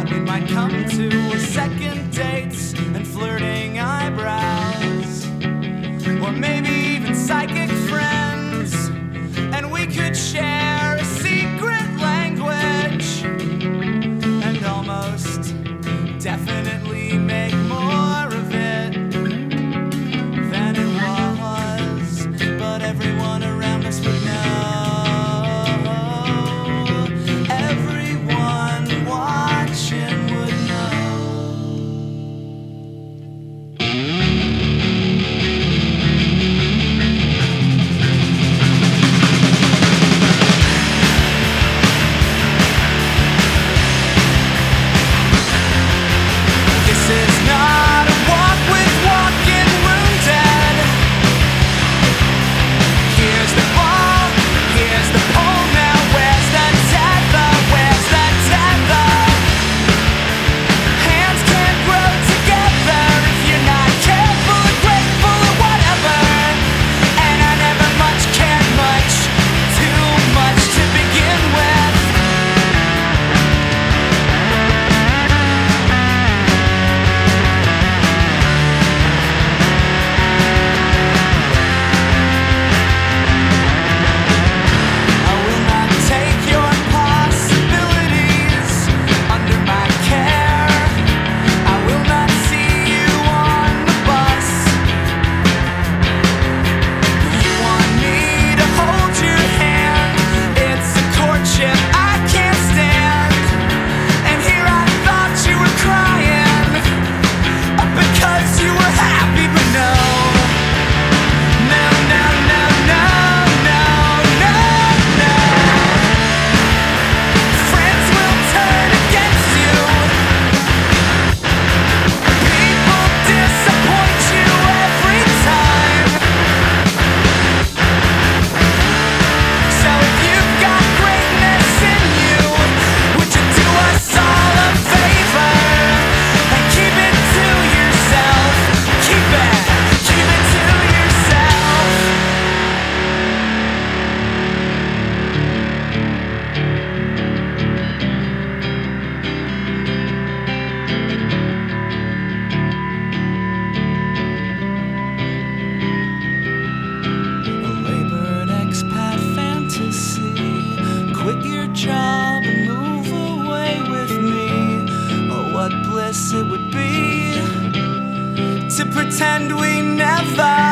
thought we might come to a second dates and flirting eyebrows, or maybe even psychic friends, and we could share a secret language and almost definitely make more of it than it was, but everyone around us would know. Everyone watching would know. This is not a walk with walking wounded. Here's the ball, here's the pole. Now where's the tether? Where's the tether? Hands can't grow together if you're not careful or grateful or whatever. And I never much cared much, too much to begin with. I will not take your possibilities under my care. I will not see you on the bus. You want me to hold your hand? It's a courtship I can't stand. And here I thought you were crying because you were happy, but no. No, no, no, no, no, no, no. Friends will turn against you. People disappoint you every time. So if you've got greatness in you, would you do us all a favor and keep it to yourself? Keep it to yourself. A labored expat fantasy. Quit your job and move away with me. Oh, what bliss it would be to pretend we never